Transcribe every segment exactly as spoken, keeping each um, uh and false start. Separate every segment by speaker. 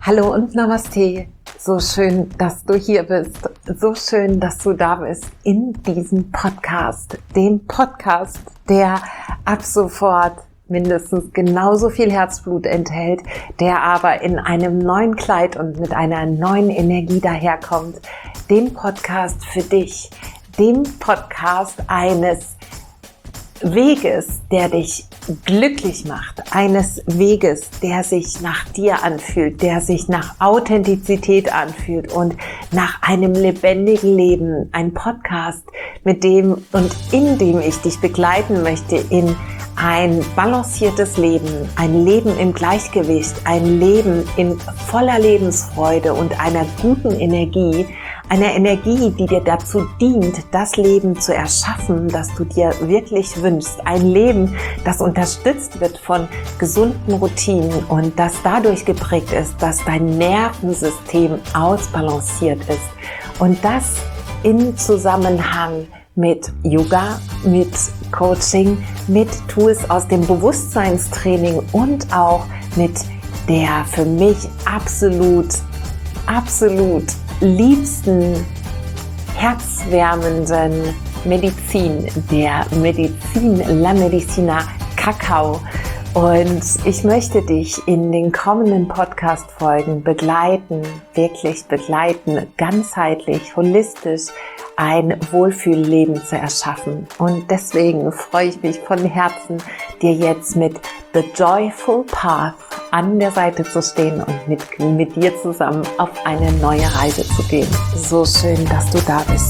Speaker 1: Hallo und Namaste. So schön, dass du hier bist. So schön, dass du da bist in diesem Podcast. Dem Podcast, der ab sofort mindestens genauso viel Herzblut enthält, der aber in einem neuen Kleid und mit einer neuen Energie daherkommt. Dem Podcast für dich. Dem Podcast eines Weges, der dich glücklich macht, eines Weges, der sich nach dir anfühlt, der sich nach Authentizität anfühlt und nach einem lebendigen Leben. Ein Podcast, mit dem und in dem ich dich begleiten möchte in ein balanciertes Leben, ein Leben im Gleichgewicht, ein Leben in voller Lebensfreude und einer guten Energie, einer Energie, die dir dazu dient, das Leben zu erschaffen, das du dir wirklich wünschst. Ein Leben, das unterstützt wird von gesunden Routinen und das dadurch geprägt ist, dass dein Nervensystem ausbalanciert ist. Und das in Zusammenhang mit Yoga, mit Coaching, mit Tools aus dem Bewusstseinstraining und auch mit der für mich absolut, absolut liebsten, herzwärmenden Medizin, der Medizin, La Medicina Kakao. Und ich möchte dich in den kommenden Podcast-Folgen begleiten, wirklich begleiten, ganzheitlich, holistisch ein Wohlfühlleben zu erschaffen. Und deswegen freue ich mich von Herzen, dir jetzt mit The Joyful Path an der Seite zu stehen und mit, mit dir zusammen auf eine neue Reise zu gehen. So schön, dass du da bist.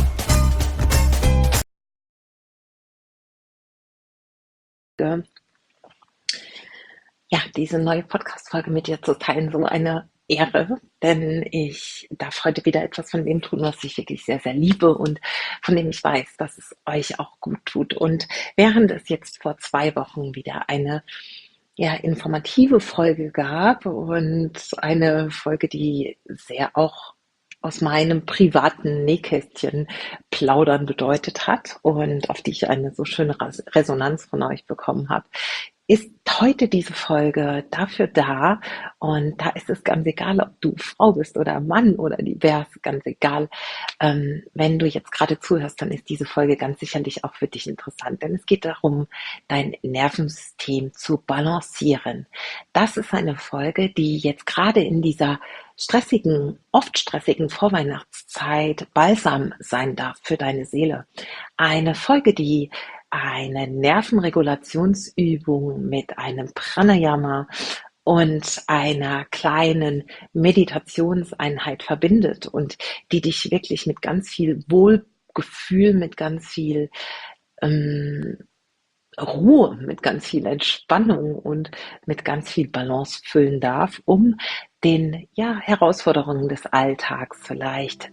Speaker 1: Ja, diese neue Podcast-Folge mit dir zu teilen, so eine Ehre, denn ich darf heute wieder etwas von dem tun, was ich wirklich sehr, sehr liebe und von dem ich weiß, dass es euch auch gut tut. Und während es jetzt vor zwei Wochen wieder eine ja, informative Folge gab und eine Folge, die sehr auch aus meinem privaten Nähkästchen plaudern bedeutet hat und auf die ich eine so schöne Resonanz von euch bekommen habe, ist heute diese Folge dafür da, und da ist es ganz egal, ob du Frau bist oder Mann oder divers, ganz egal. Ähm, wenn du jetzt gerade zuhörst, dann ist diese Folge ganz sicherlich auch für dich interessant, denn es geht darum, dein Nervensystem zu balancieren. Das ist eine Folge, die jetzt gerade in dieser stressigen, oft stressigen Vorweihnachtszeit Balsam sein darf für deine Seele. Eine Folge, die eine Nervenregulationsübung mit einem Pranayama und einer kleinen Meditationseinheit verbindet und die dich wirklich mit ganz viel Wohlgefühl, mit ganz viel ähm, Ruhe, mit ganz viel Entspannung und mit ganz viel Balance füllen darf, um den ja, Herausforderungen des Alltags vielleicht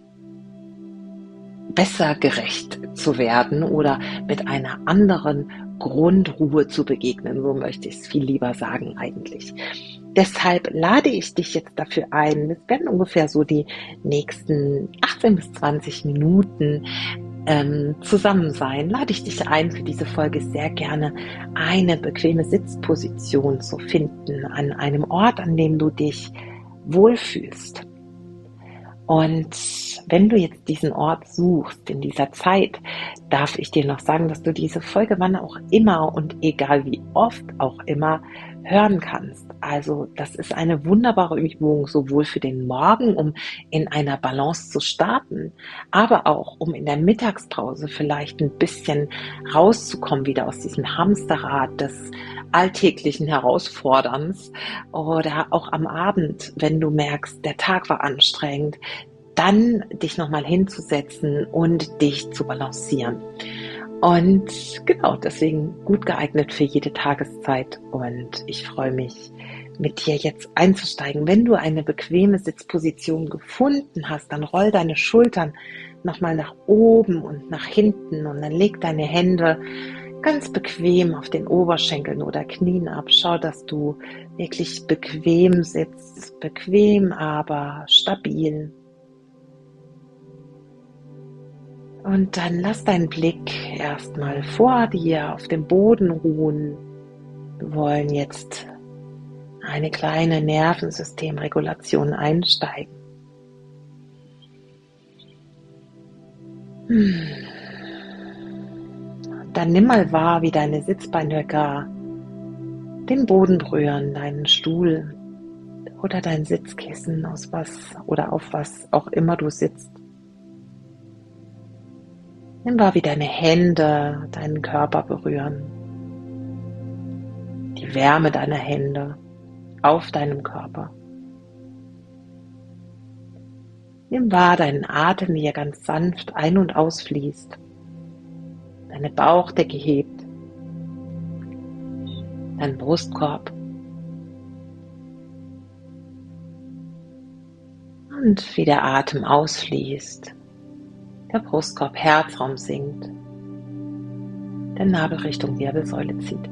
Speaker 1: besser gerecht zu werden oder mit einer anderen Grundruhe zu begegnen, so möchte ich es viel lieber sagen eigentlich. Deshalb lade ich dich jetzt dafür ein, es werden ungefähr so die nächsten achtzehn bis zwanzig Minuten ähm, zusammen sein, lade ich dich ein, für diese Folge sehr gerne eine bequeme Sitzposition zu finden, an einem Ort, an dem du dich wohlfühlst. Und wenn du jetzt diesen Ort suchst, in dieser Zeit, darf ich dir noch sagen, dass du diese Folge wann auch immer und egal wie oft auch immer hören kannst. Also das ist eine wunderbare Übung, sowohl für den Morgen, um in einer Balance zu starten, aber auch, um in der Mittagspause vielleicht ein bisschen rauszukommen, wieder aus diesem Hamsterrad des alltäglichen Herausforderns, oder auch am Abend, wenn du merkst, der Tag war anstrengend, dann dich nochmal hinzusetzen und dich zu balancieren. Und genau, deswegen gut geeignet für jede Tageszeit, und ich freue mich, mit dir jetzt einzusteigen. Wenn du eine bequeme Sitzposition gefunden hast, dann roll deine Schultern nochmal nach oben und nach hinten und dann leg deine Hände ganz bequem auf den Oberschenkeln oder Knien ab. Schau, dass du wirklich bequem sitzt, bequem, aber stabil. Und dann lass deinen Blick erstmal vor dir auf dem Boden ruhen. Wir wollen jetzt eine kleine Nervensystemregulation einsteigen. Dann nimm mal wahr, wie deine Sitzbeinhöcker den Boden berühren, deinen Stuhl oder dein Sitzkissen, aus was oder auf was auch immer du sitzt. Nimm wahr, wie deine Hände deinen Körper berühren. Die Wärme deiner Hände auf deinem Körper. Nimm wahr deinen Atem, wie er ganz sanft ein- und ausfließt. Deine Bauchdecke hebt. Dein Brustkorb. Und wie der Atem ausfließt. Der Brustkorb, Herzraum sinkt. Der Nabel Richtung Wirbelsäule zieht.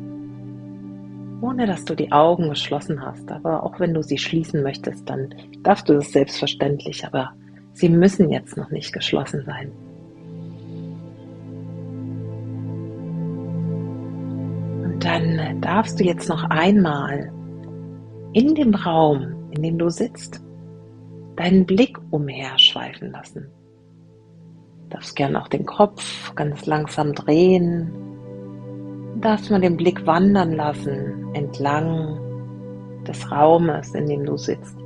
Speaker 1: Ohne dass du die Augen geschlossen hast, aber auch wenn du sie schließen möchtest, dann darfst du das selbstverständlich, aber sie müssen jetzt noch nicht geschlossen sein. Und dann darfst du jetzt noch einmal in dem Raum, in dem du sitzt, deinen Blick umherschweifen lassen. Du darfst gerne auch den Kopf ganz langsam drehen. Du darfst mal den Blick wandern lassen entlang des Raumes, in dem du sitzt.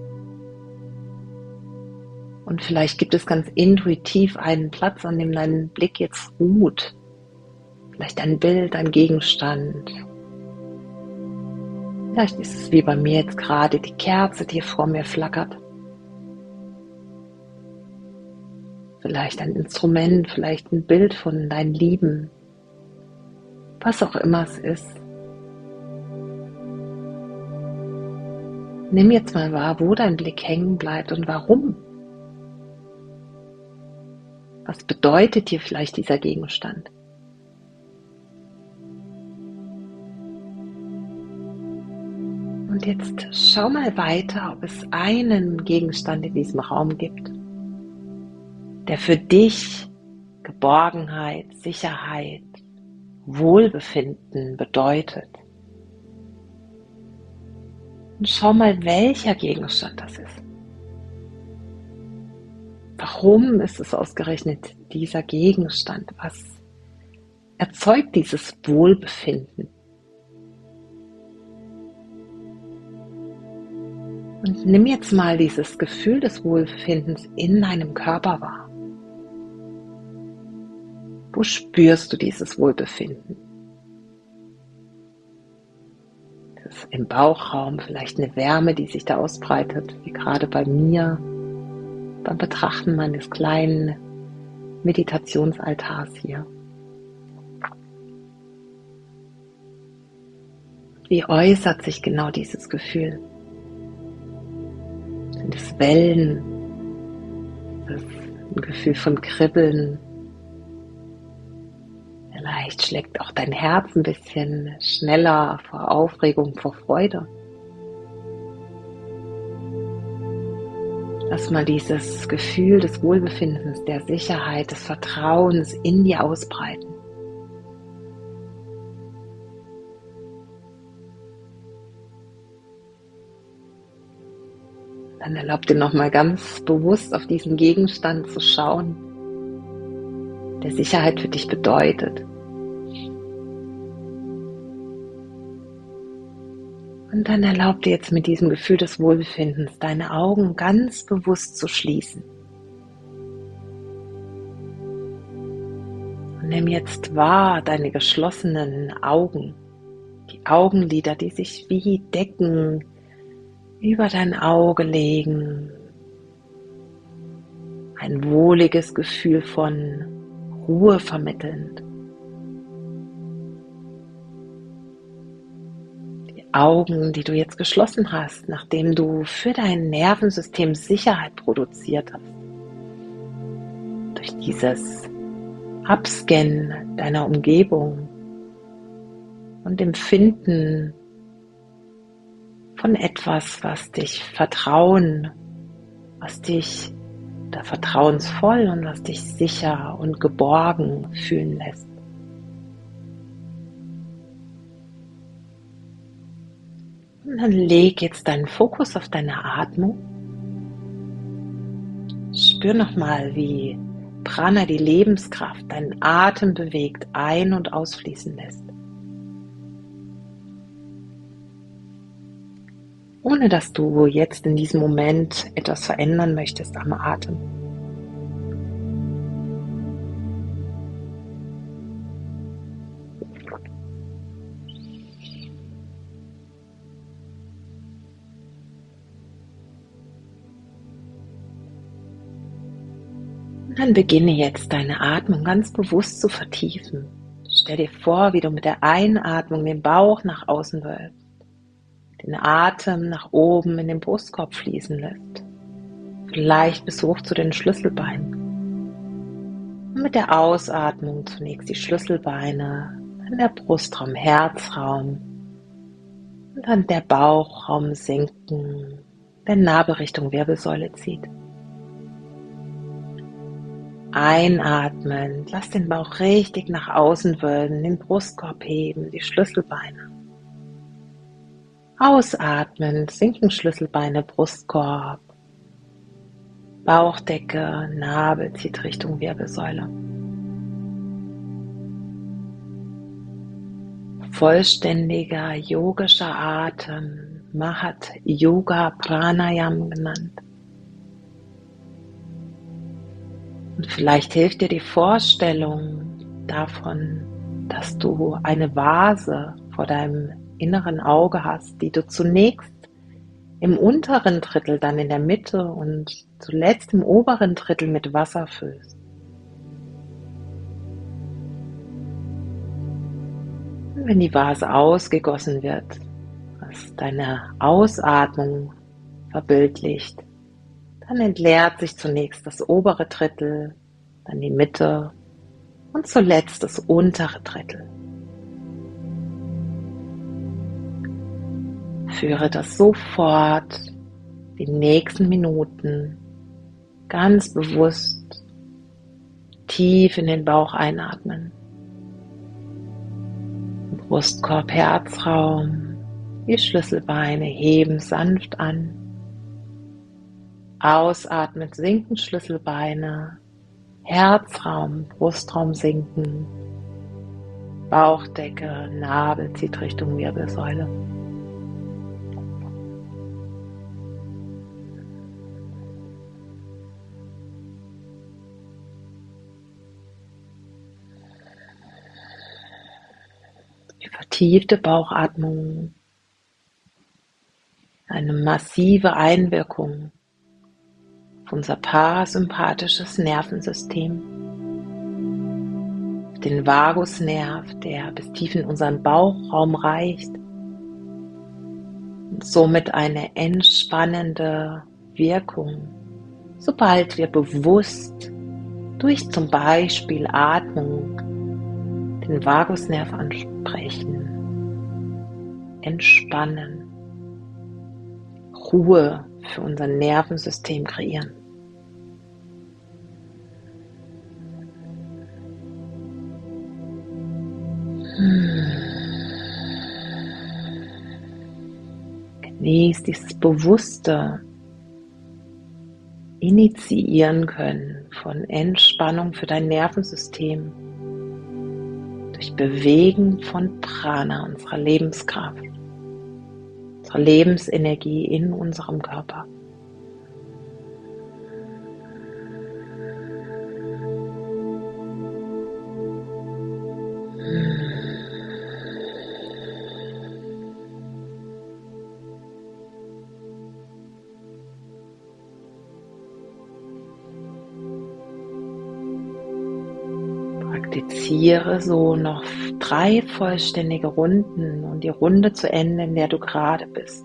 Speaker 1: Und vielleicht gibt es ganz intuitiv einen Platz, an dem dein Blick jetzt ruht. Vielleicht ein Bild, ein Gegenstand. Vielleicht ist es wie bei mir jetzt gerade die Kerze, die vor mir flackert. Vielleicht ein Instrument, vielleicht ein Bild von deinen Lieben. Was auch immer es ist. Nimm jetzt mal wahr, wo dein Blick hängen bleibt und warum. Was bedeutet dir vielleicht dieser Gegenstand? Und jetzt schau mal weiter, ob es einen Gegenstand in diesem Raum gibt, der für dich Geborgenheit, Sicherheit, Wohlbefinden bedeutet. Und schau mal, welcher Gegenstand das ist. Warum ist es ausgerechnet dieser Gegenstand? Was erzeugt dieses Wohlbefinden? Und nimm jetzt mal dieses Gefühl des Wohlbefindens in deinem Körper wahr. Wo spürst du dieses Wohlbefinden? Ist es im Bauchraum vielleicht eine Wärme, die sich da ausbreitet, wie gerade bei mir beim Betrachten meines kleinen Meditationsaltars hier? Wie äußert sich genau dieses Gefühl? Sind es Wellen? Ist es ein Gefühl von Kribbeln? Vielleicht schlägt auch dein Herz ein bisschen schneller vor Aufregung, vor Freude. Lass mal dieses Gefühl des Wohlbefindens, der Sicherheit, des Vertrauens in dir ausbreiten. Dann erlaub dir nochmal ganz bewusst auf diesen Gegenstand zu schauen, der Sicherheit für dich bedeutet. Und dann erlaub dir jetzt mit diesem Gefühl des Wohlbefindens deine Augen ganz bewusst zu schließen. Und nimm jetzt wahr deine geschlossenen Augen, die Augenlider, die sich wie Decken über dein Auge legen. Ein wohliges Gefühl von Ruhe vermittelnd. Augen, die du jetzt geschlossen hast, nachdem du für dein Nervensystem Sicherheit produziert hast. Durch dieses Abscannen deiner Umgebung und Empfinden von etwas, was dich vertrauen, was dich da vertrauensvoll und was dich sicher und geborgen fühlen lässt. Und dann leg jetzt deinen Fokus auf deine Atmung. Spür nochmal, wie Prana, die Lebenskraft, deinen Atem bewegt, ein- und ausfließen lässt. Ohne dass du jetzt in diesem Moment etwas verändern möchtest am Atem. Und dann beginne jetzt deine Atmung ganz bewusst zu vertiefen. Stell dir vor, wie du mit der Einatmung den Bauch nach außen wölbst, den Atem nach oben in den Brustkorb fließen lässt. Vielleicht bis hoch zu den Schlüsselbeinen. Und mit der Ausatmung zunächst die Schlüsselbeine, dann der Brustraum, Herzraum und dann der Bauchraum senken, der Nabel Richtung Wirbelsäule zieht. Einatmen, lass den Bauch richtig nach außen wölben, den Brustkorb heben, die Schlüsselbeine. Ausatmen, sinken Schlüsselbeine, Brustkorb, Bauchdecke, Nabel zieht Richtung Wirbelsäule. Vollständiger yogischer Atem, Mahat Yoga Pranayam genannt. Und vielleicht hilft dir die Vorstellung davon, dass du eine Vase vor deinem inneren Auge hast, die du zunächst im unteren Drittel, dann in der Mitte und zuletzt im oberen Drittel mit Wasser füllst. Und wenn die Vase ausgegossen wird, was deine Ausatmung verbildlicht, dann entleert sich zunächst das obere Drittel, dann die Mitte und zuletzt das untere Drittel. Führe das sofort die nächsten Minuten ganz bewusst tief in den Bauch einatmen. Brustkorb, Herzraum, die Schlüsselbeine heben sanft an. Ausatmen, sinken Schlüsselbeine, Herzraum, Brustraum sinken, Bauchdecke, Nabel zieht Richtung Wirbelsäule. Die vertiefte Bauchatmung, eine massive Einwirkung auf unser parasympathisches Nervensystem, den Vagusnerv, der bis tief in unseren Bauchraum reicht und somit eine entspannende Wirkung, sobald wir bewusst durch zum Beispiel Atmung den Vagusnerv ansprechen, entspannen, Ruhe für unser Nervensystem kreieren. Genieß dieses bewusste Initiieren können von Entspannung für dein Nervensystem durch Bewegen von Prana, unserer Lebenskraft, unserer Lebensenergie in unserem Körper. Praktiziere so noch drei vollständige Runden und die Runde zu Ende, in der du gerade bist.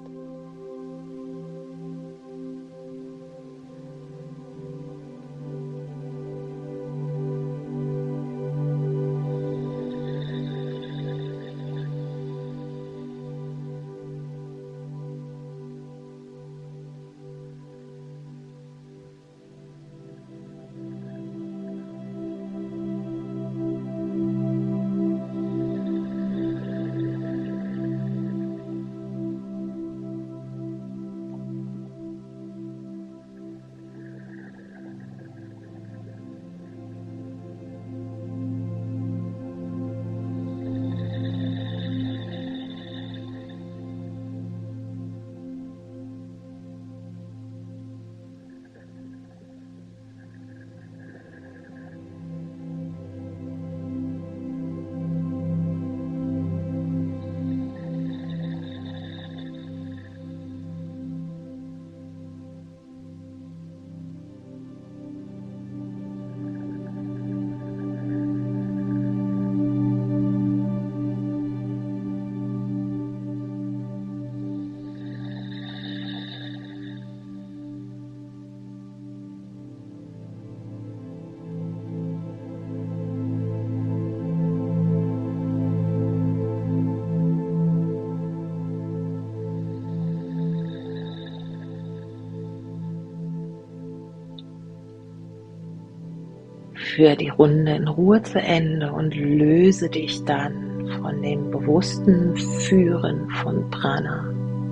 Speaker 1: Führe die Runde in Ruhe zu Ende und löse dich dann von dem bewussten Führen von Prana,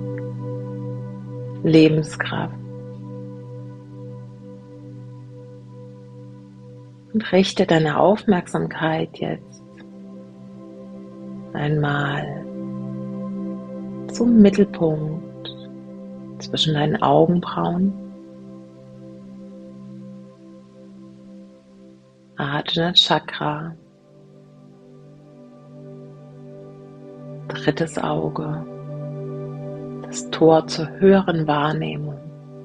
Speaker 1: Lebenskraft, und richte deine Aufmerksamkeit jetzt einmal zum Mittelpunkt zwischen deinen Augenbrauen. Ajna Chakra, drittes Auge, das Tor zur höheren Wahrnehmung,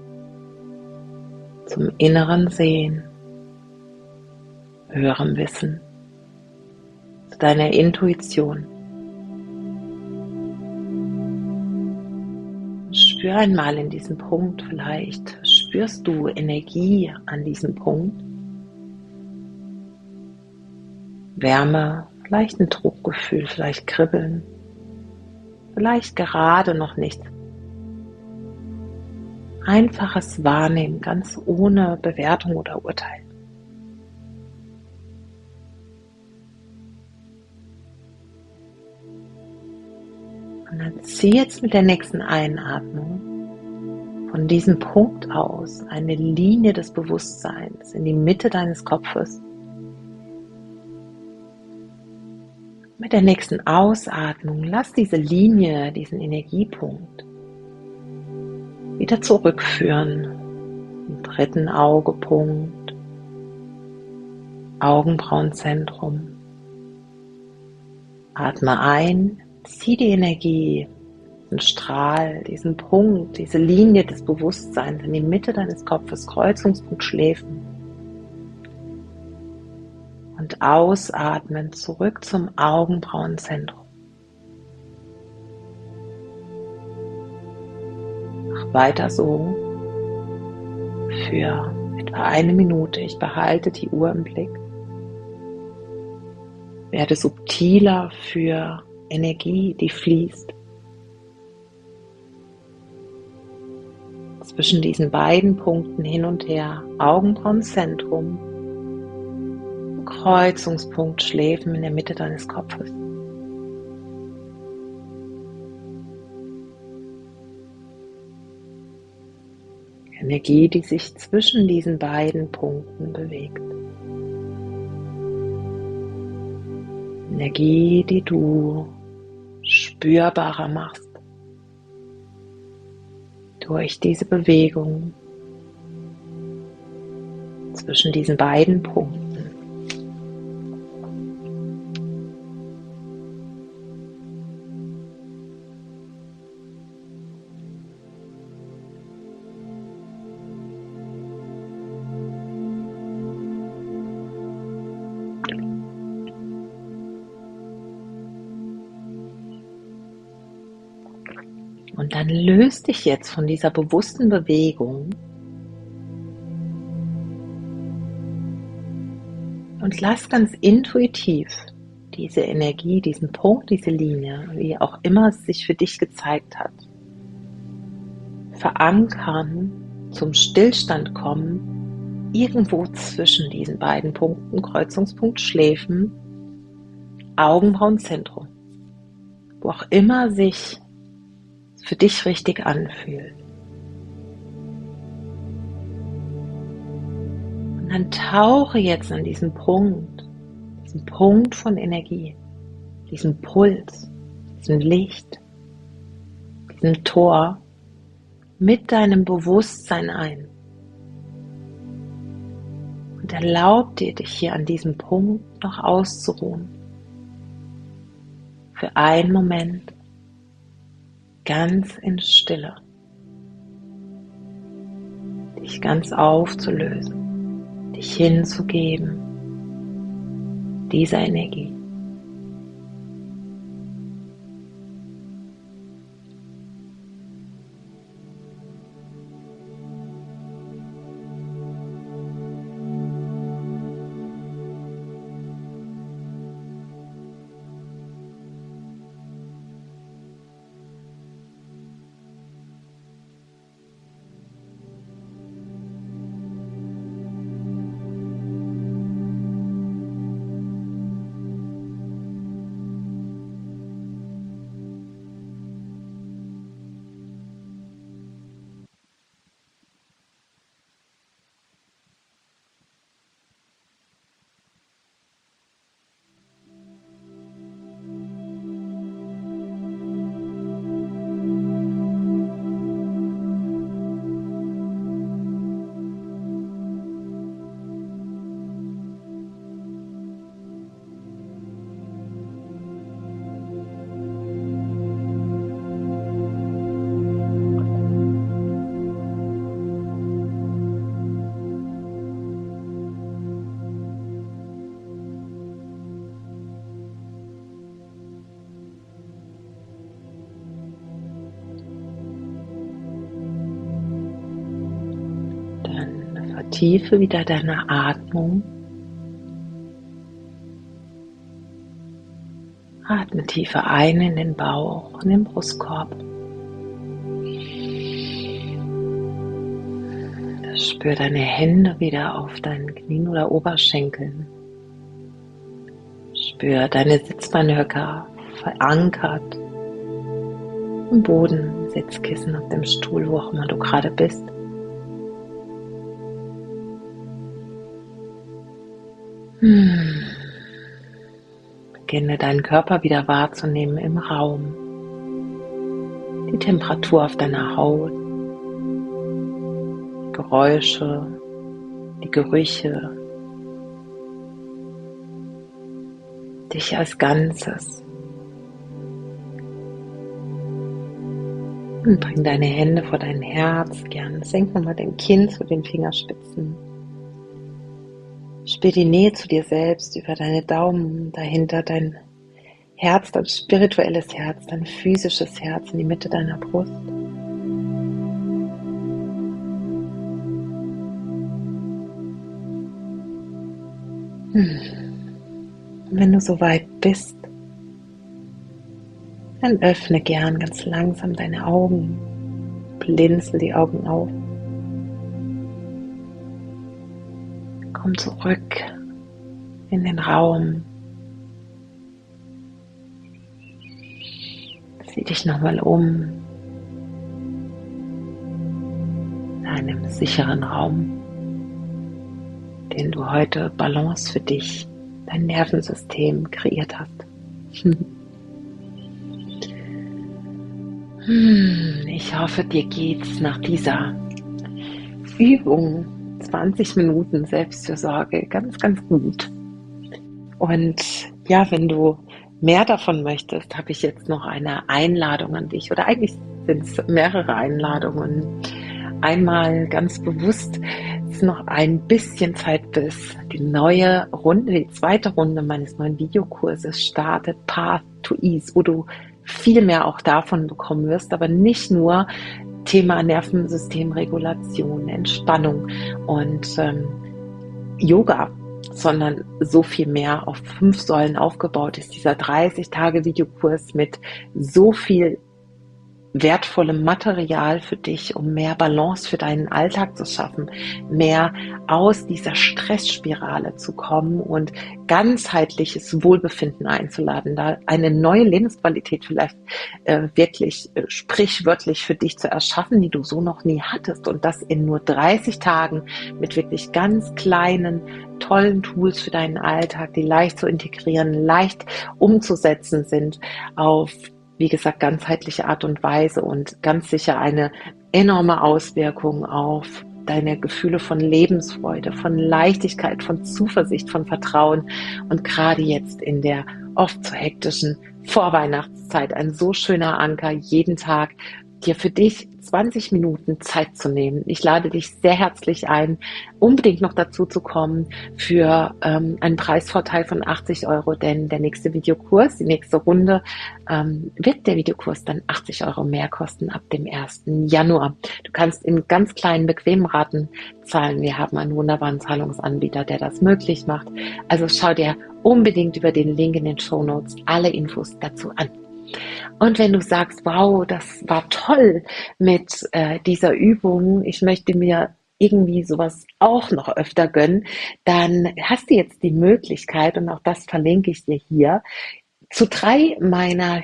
Speaker 1: zum inneren Sehen, höherem Wissen, zu deiner Intuition. Spür einmal in diesem Punkt, vielleicht spürst du Energie an diesem Punkt. Wärme, vielleicht ein Druckgefühl, vielleicht Kribbeln, vielleicht gerade noch nicht. Einfaches Wahrnehmen, ganz ohne Bewertung oder Urteil. Und dann zieh jetzt mit der nächsten Einatmung von diesem Punkt aus eine Linie des Bewusstseins in die Mitte deines Kopfes. Mit der nächsten Ausatmung lass diese Linie, diesen Energiepunkt wieder zurückführen. Im dritten Augepunkt, Augenbrauenzentrum. Atme ein, zieh die Energie, diesen Strahl, diesen Punkt, diese Linie des Bewusstseins in die Mitte deines Kopfes, Kreuzungspunkt Schläfen. Und ausatmen zurück zum Augenbrauenzentrum. Mach weiter so für etwa eine Minute. Ich behalte die Uhr im Blick. Werde subtiler für Energie, die fließt. Zwischen diesen beiden Punkten hin und her, Augenbrauenzentrum, Kreuzungspunkt Schläfen in der Mitte deines Kopfes. Energie, die sich zwischen diesen beiden Punkten bewegt. Energie, die du spürbarer machst durch diese Bewegung zwischen diesen beiden Punkten. Und dann löst dich jetzt von dieser bewussten Bewegung und lass ganz intuitiv diese Energie, diesen Punkt, diese Linie, wie auch immer es sich für dich gezeigt hat, verankern, zum Stillstand kommen, irgendwo zwischen diesen beiden Punkten, Kreuzungspunkt Schläfen, Augenbrauenzentrum, wo auch immer sich für dich richtig anfühlt. Und dann tauche jetzt an diesen Punkt, diesen Punkt von Energie, diesen Puls, diesem Licht, diesem Tor mit deinem Bewusstsein ein. Und erlaub dir, dich hier an diesem Punkt noch auszuruhen. Für einen Moment. Ganz in Stille, dich ganz aufzulösen, dich hinzugeben, dieser Energie. Vertiefe wieder deine Atmung. Atme tiefer ein in den Bauch, in den Brustkorb. Spür deine Hände wieder auf deinen Knien oder Oberschenkeln. Spür deine Sitzbeinhöcker verankert im Boden, Sitzkissen, auf dem Stuhl, wo auch immer du gerade bist. Hm. Beginne deinen Körper wieder wahrzunehmen im Raum. Die Temperatur auf deiner Haut, die Geräusche, die Gerüche, dich als Ganzes. Und bring deine Hände vor dein Herz, gern senk nochmal dein Kinn zu den Fingerspitzen. Spür die Nähe zu dir selbst über deine Daumen, dahinter dein Herz, dein spirituelles Herz, dein physisches Herz in die Mitte deiner Brust. Hm. Und wenn du soweit bist, dann öffne gern ganz langsam deine Augen, blinzel die Augen auf. Komm zurück in den Raum. Sieh dich nochmal um. In einem sicheren Raum, den du heute Balance für dich, dein Nervensystem kreiert hast. Ich hoffe, dir geht's nach dieser Übung zwanzig Minuten Selbstfürsorge ganz, ganz gut. Und ja, wenn du mehr davon möchtest, habe ich jetzt noch eine Einladung an dich. Oder eigentlich sind es mehrere Einladungen. Einmal ganz bewusst, es ist noch ein bisschen Zeit, bis die neue Runde, die zweite Runde meines neuen Videokurses startet, Path to Ease, wo du viel mehr auch davon bekommen wirst, aber nicht nur Thema Nervensystemregulation, Entspannung und ähm, Yoga, sondern so viel mehr auf fünf Säulen aufgebaut ist dieser dreißig Tage Videokurs mit so viel wertvollem Material für dich, um mehr Balance für deinen Alltag zu schaffen, mehr aus dieser Stressspirale zu kommen und ganzheitliches Wohlbefinden einzuladen, da eine neue Lebensqualität vielleicht äh, wirklich äh, sprichwörtlich für dich zu erschaffen, die du so noch nie hattest, und das in nur dreißig Tagen mit wirklich ganz kleinen, tollen Tools für deinen Alltag, die leicht zu integrieren, leicht umzusetzen sind auf, wie gesagt, ganzheitliche Art und Weise und ganz sicher eine enorme Auswirkung auf deine Gefühle von Lebensfreude, von Leichtigkeit, von Zuversicht, von Vertrauen, und gerade jetzt in der oft so hektischen Vorweihnachtszeit ein so schöner Anker, jeden Tag dir für dich zwanzig Minuten Zeit zu nehmen. Ich lade dich sehr herzlich ein, unbedingt noch dazu zu kommen für ähm, einen Preisvorteil von achtzig Euro, denn der nächste Videokurs, die nächste Runde, ähm, wird der Videokurs dann achtzig Euro mehr kosten ab dem ersten Januar. Du kannst in ganz kleinen, bequemen Raten zahlen. Wir haben einen wunderbaren Zahlungsanbieter, der das möglich macht. Also schau dir unbedingt über den Link in den Shownotes alle Infos dazu an. Und wenn du sagst, wow, das war toll mit äh, dieser Übung, ich möchte mir irgendwie sowas auch noch öfter gönnen, dann hast du jetzt die Möglichkeit, und auch das verlinke ich dir hier, zu drei meiner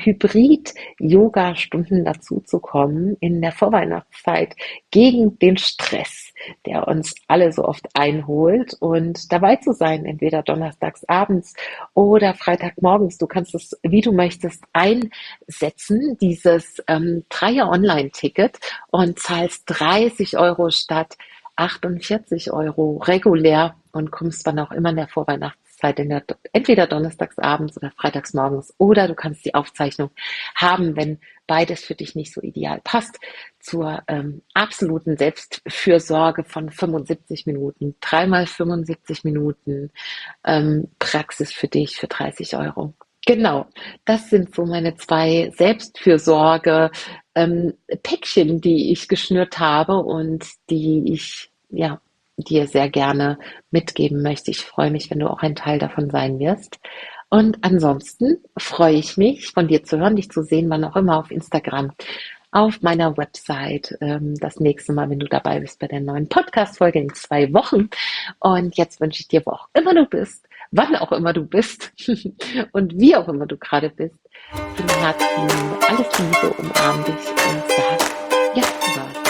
Speaker 1: Hybrid-Yoga-Stunden dazu zu kommen in der Vorweihnachtszeit gegen den Stress, der uns alle so oft einholt, und dabei zu sein, entweder donnerstags abends oder Freitagmorgens. Du kannst es, wie du möchtest, einsetzen, dieses ähm, Dreier-Online-Ticket, und zahlst dreißig Euro statt achtundvierzig Euro regulär und kommst dann auch immer in der Vorweihnachtszeit in der, entweder donnerstags abends oder freitags morgens, oder du kannst die Aufzeichnung haben, wenn beides für dich nicht so ideal passt, zur ähm, absoluten Selbstfürsorge von fünfundsiebzig Minuten, dreimal fünfundsiebzig Minuten ähm, Praxis für dich für dreißig Euro. Genau, das sind so meine zwei Selbstfürsorge ähm, Päckchen, die ich geschnürt habe und die ich ja dir sehr gerne mitgeben möchte. Ich freue mich, wenn du auch ein Teil davon sein wirst. Und ansonsten freue ich mich, von dir zu hören, dich zu sehen, wann auch immer auf Instagram, auf meiner Website. Ähm, das nächste Mal, wenn du dabei bist bei der neuen Podcast-Folge in zwei Wochen. Und jetzt wünsche ich dir, wo auch immer du bist, wann auch immer du bist und wie auch immer du gerade bist, von Herzen alles Liebe, umarm dich und sag, ja, du warst